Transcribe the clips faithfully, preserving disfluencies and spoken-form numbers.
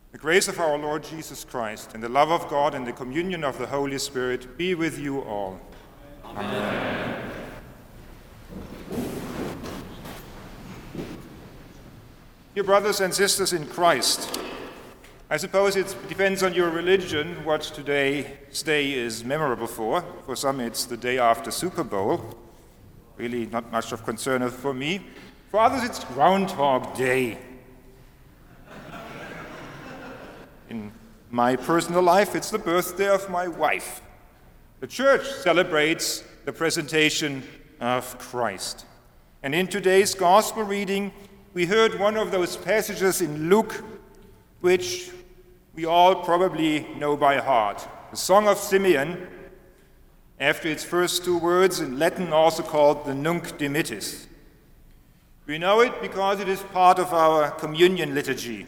The grace of our Lord Jesus Christ and the love of God and the communion of the Holy Spirit be with you all. Amen. Dear brothers and sisters in Christ, I suppose it depends on your religion what today's day is memorable for. For some it's the day after Super Bowl, really not much of concern for me. For others it's Groundhog Day. In my personal life, it's the birthday of my wife. The church celebrates the presentation of Christ. And in today's gospel reading, we heard one of those passages in Luke, which we all probably know by heart. The Song of Simeon, after its first two words in Latin also called the Nunc Dimittis. We know it because it is part of our communion liturgy.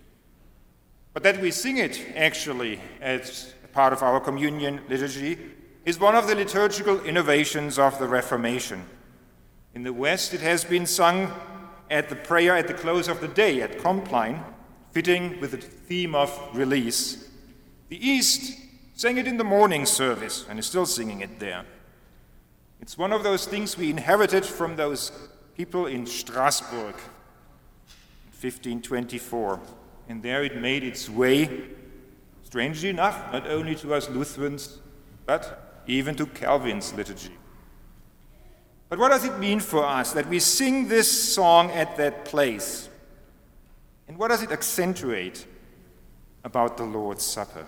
But that we sing it, actually, as part of our communion liturgy, is one of the liturgical innovations of the Reformation. In the West, it has been sung at the prayer at the close of the day at Compline, fitting with the theme of release. The East sang it in the morning service and is still singing it there. It's one of those things we inherited from those people in Strasbourg in fifteen twenty-four. And there it made its way, strangely enough, not only to us Lutherans, but even to Calvin's liturgy. But what does it mean for us that we sing this song at that place? And what does it accentuate about the Lord's Supper?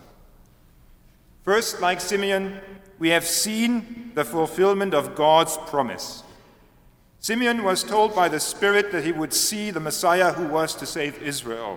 First, like Simeon, we have seen the fulfillment of God's promise. Simeon was told by the Spirit that he would see the Messiah who was to save Israel.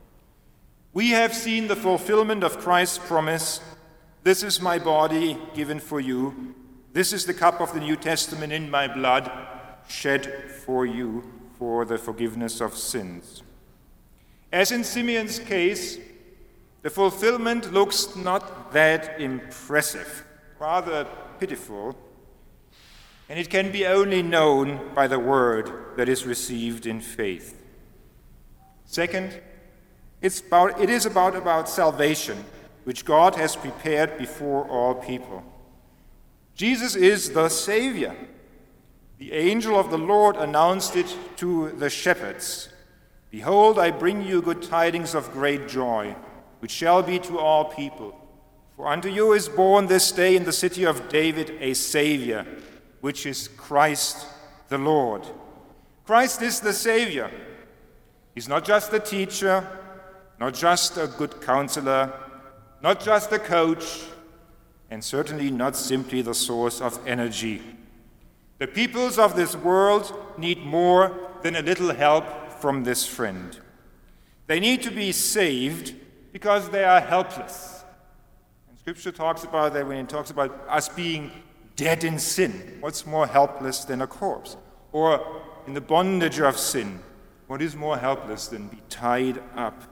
We have seen the fulfillment of Christ's promise. This is my body given for you. This is the cup of the New Testament in my blood, shed for you for the forgiveness of sins. As in Simeon's case, the fulfillment looks not that impressive, rather pitiful, and it can be only known by the word that is received in faith. Second, It's about, it is about, about salvation, which God has prepared before all people. Jesus is the Savior. The angel of the Lord announced it to the shepherds. Behold, I bring you good tidings of great joy, which shall be to all people. For unto you is born this day in the city of David a Savior, which is Christ the Lord. Christ is the Savior. He's not just a teacher, not just a good counselor, not just a coach, and certainly not simply the source of energy. The peoples of this world need more than a little help from this friend. They need to be saved because they are helpless. And Scripture talks about that when it talks about us being dead in sin. What's more helpless than a corpse? Or in the bondage of sin, what is more helpless than be tied up?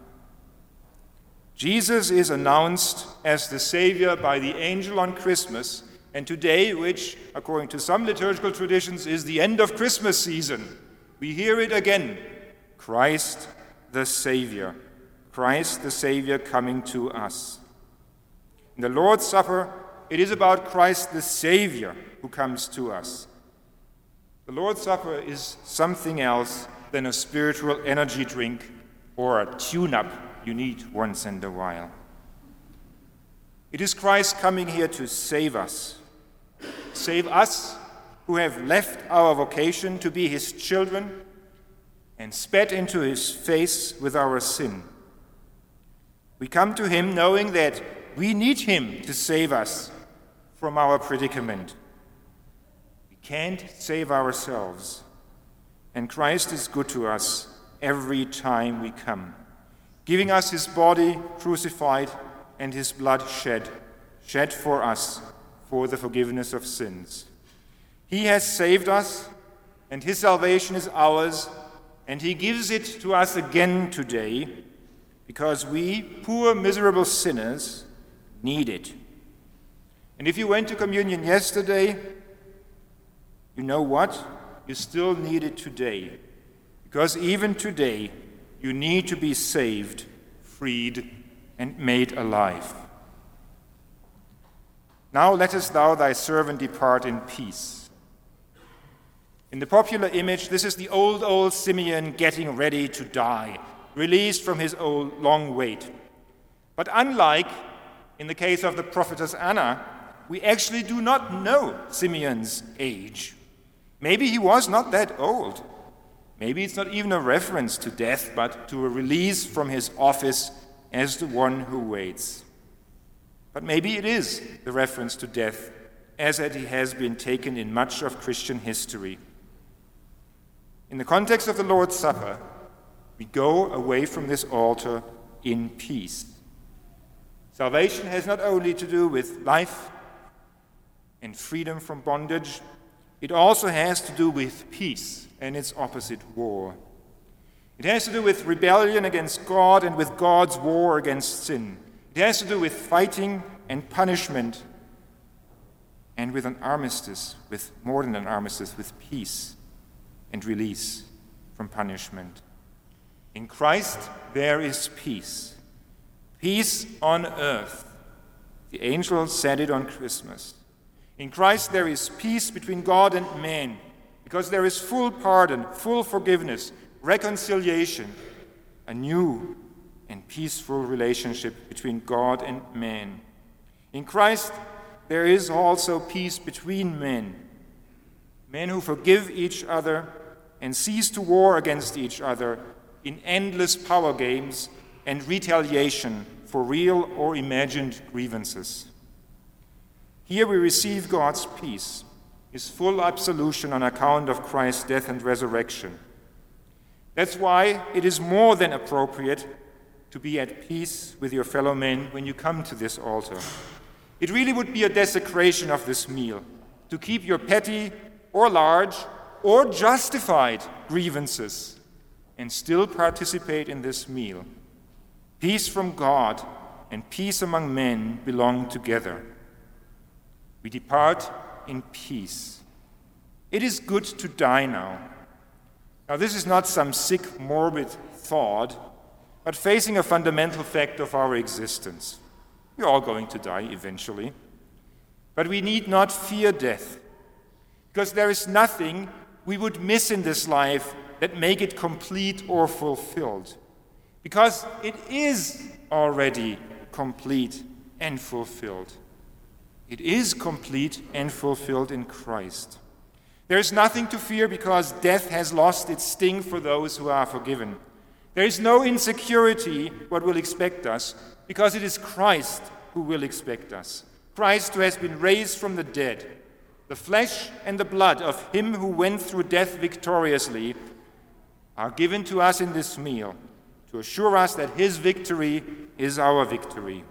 Jesus is announced as the Savior by the angel on Christmas, and today, which, according to some liturgical traditions, is the end of Christmas season, we hear it again. Christ the Savior. Christ the Savior coming to us. In the Lord's Supper, it is about Christ the Savior who comes to us. The Lord's Supper is something else than a spiritual energy drink or a tune-up you need once in a while. It is Christ coming here to save us. Save us who have left our vocation to be his children and spat into his face with our sin. We come to him knowing that we need him to save us from our predicament. We can't save ourselves, and Christ is good to us every time we come, giving us his body crucified and his blood shed, shed for us for the forgiveness of sins. He has saved us, and his salvation is ours, and he gives it to us again today, because we, poor, miserable sinners, need it. And if you went to communion yesterday, you know what? You still need it today, because even today, you need to be saved freed, and made alive. Now lettest thou thy servant depart in peace. In the popular image, this is the old, old Simeon getting ready to die, released from his old long wait. But unlike in the case of the prophetess Anna, we actually do not know Simeon's age. Maybe he was not that old. Maybe it's not even a reference to death, but to a release from his office as the one who waits. But maybe it is the reference to death, as it has been taken in much of Christian history. In the context of the Lord's Supper, we go away from this altar in peace. Salvation has not only to do with life and freedom from bondage, it also has to do with peace and its opposite, war. It has to do with rebellion against God and with God's war against sin. It has to do with fighting and punishment and with an armistice, with more than an armistice, with peace and release from punishment. In Christ there is peace. Peace on earth. The angels said it on Christmas. In Christ there is peace between God and man, because there is full pardon, full forgiveness, reconciliation, a new and peaceful relationship between God and man. In Christ, there is also peace between men, men who forgive each other and cease to war against each other in endless power games and retaliation for real or imagined grievances. Here we receive God's peace, his full absolution on account of Christ's death and resurrection. That's why it is more than appropriate to be at peace with your fellow men when you come to this altar. It really would be a desecration of this meal to keep your petty or large or justified grievances and still participate in this meal. Peace from God and peace among men belong together. We depart in peace. It is good to die now. Now, this is not some sick, morbid thought, but facing a fundamental fact of our existence. We're all going to die eventually. But we need not fear death, because there is nothing we would miss in this life that make it complete or fulfilled, because it is already complete and fulfilled. It is complete and fulfilled in Christ. There is nothing to fear because death has lost its sting for those who are forgiven. There is no insecurity what will expect us, because it is Christ who will expect us. Christ who has been raised from the dead. The flesh and the blood of him who went through death victoriously are given to us in this meal to assure us that his victory is our victory.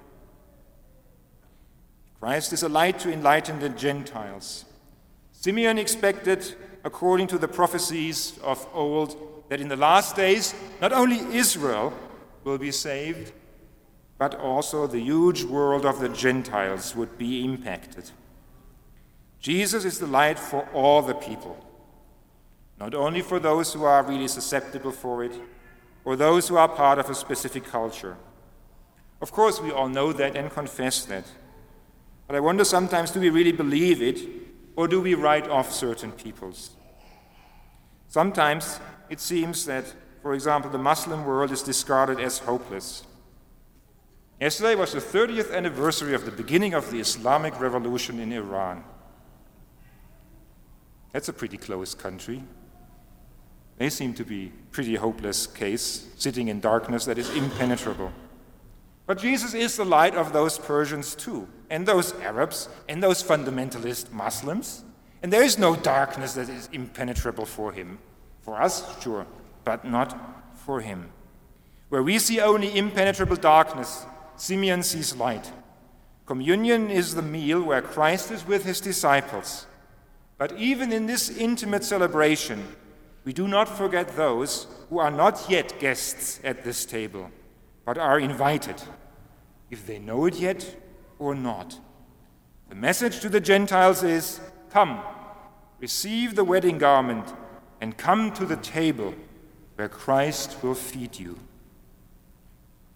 Christ is a light to enlighten the Gentiles. Simeon expected, according to the prophecies of old, that in the last days, not only Israel will be saved, but also the huge world of the Gentiles would be impacted. Jesus is the light for all the people, not only for those who are really susceptible for it, or those who are part of a specific culture. Of course, we all know that and confess that. But I wonder sometimes, do we really believe it, or do we write off certain peoples? Sometimes it seems that, for example, the Muslim world is discarded as hopeless. Yesterday was the thirtieth anniversary of the beginning of the Islamic Revolution in Iran. That's a pretty close country. They seem to be a pretty hopeless case, sitting in darkness that is impenetrable. But Jesus is the light of those Persians too, and those Arabs, and those fundamentalist Muslims. And there is no darkness that is impenetrable for him. For us, sure, but not for him. Where we see only impenetrable darkness, Simeon sees light. Communion is the meal where Christ is with his disciples. But even in this intimate celebration, we do not forget those who are not yet guests at this table, but are invited, if they know it yet or not. The message to the Gentiles is, come, receive the wedding garment, and come to the table where Christ will feed you.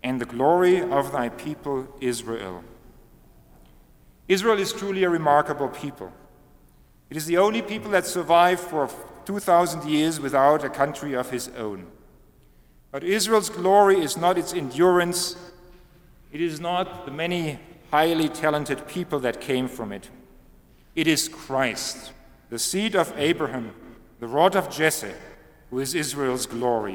and the glory of thy people Israel. Israel is truly a remarkable people. It is the only people that survived for two thousand years without a country of his own. But Israel's glory is not its endurance. It is not the many highly talented people that came from it. It is Christ, the seed of Abraham, the rod of Jesse, who is Israel's glory.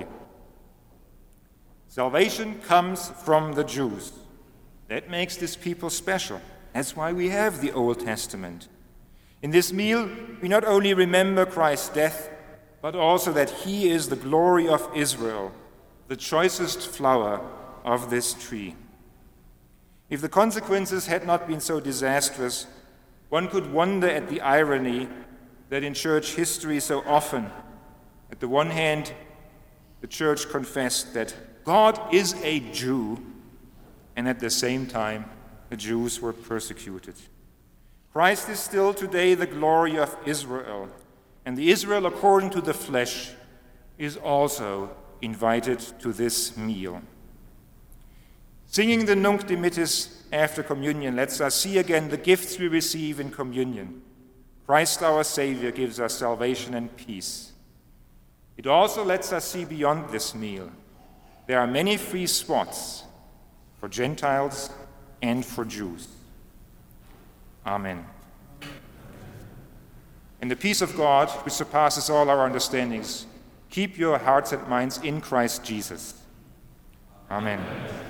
Salvation comes from the Jews. That makes this people special. That's why we have the Old Testament. In this meal, we not only remember Christ's death, but also that he is the glory of Israel, the choicest flower of this tree. If the consequences had not been so disastrous, one could wonder at the irony that in church history so often, at the one hand, the church confessed that God is a Jew, and at the same time, the Jews were persecuted. Christ is still today the glory of Israel, and the Israel according to the flesh is also invited to this meal. Singing the Nunc Dimittis after communion lets us see again the gifts we receive in communion. Christ our Savior gives us salvation and peace. It also lets us see beyond this meal. There are many free spots for Gentiles and for Jews. Amen. And the peace of God, which surpasses all our understandings, keep your hearts and minds in Christ Jesus. Amen.